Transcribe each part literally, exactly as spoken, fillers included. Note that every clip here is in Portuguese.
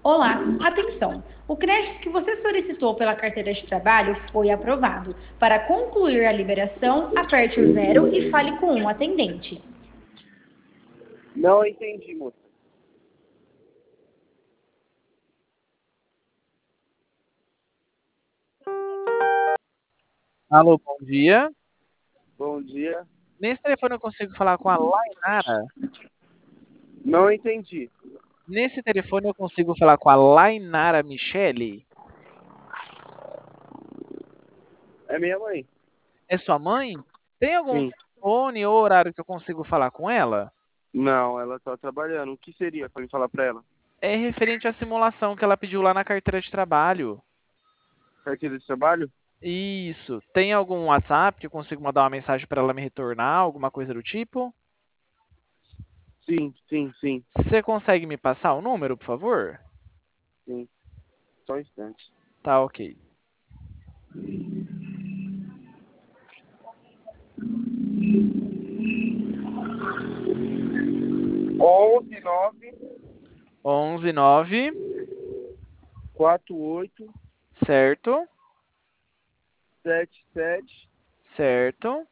Olá, atenção! O crédito que você solicitou pela carteira de trabalho foi aprovado. Para concluir a liberação, aperte o zero e fale com um atendente. Não entendi, moça. Alô, bom dia. Bom dia. Nesse telefone eu consigo falar com a Lainara? Não entendi. Nesse telefone eu consigo falar com a Lainara Michele? É minha mãe? É sua mãe? Tem algum Sim. telefone ou horário que eu consigo falar com ela? Não, ela tá trabalhando. O que seria pra me falar pra ela? É referente à simulação que ela pediu lá na carteira de trabalho. Carteira de trabalho? Isso. Tem algum WhatsApp que eu consigo mandar uma mensagem para ela me retornar, alguma coisa do tipo? Sim, sim, sim, Você consegue me passar o número, por favor? sim. Só um instante. Tá, ok. onze nove onze nove, quatro oito certo? sete sete Certo.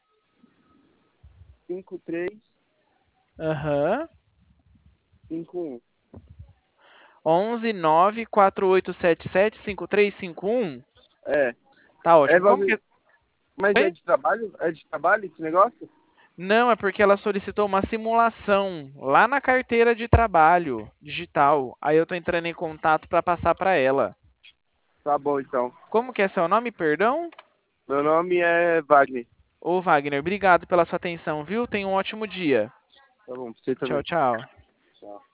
cinco três Aham. cinco um. onze nove quatro oito sete sete cinco três cinco um. É. Tá É ótimo. Como que... valor... Mas é Oi? de trabalho? É de trabalho esse negócio? Não, é porque ela solicitou uma simulação lá na carteira de trabalho digital. Aí eu tô entrando em contato para passar para ela. Tá bom, então. Como que é seu nome, perdão? Meu nome é Wagner. Ô, Wagner, obrigado pela sua atenção, viu? Tenha um ótimo dia. Tá bom, pra você Tchau, também. tchau. Tchau.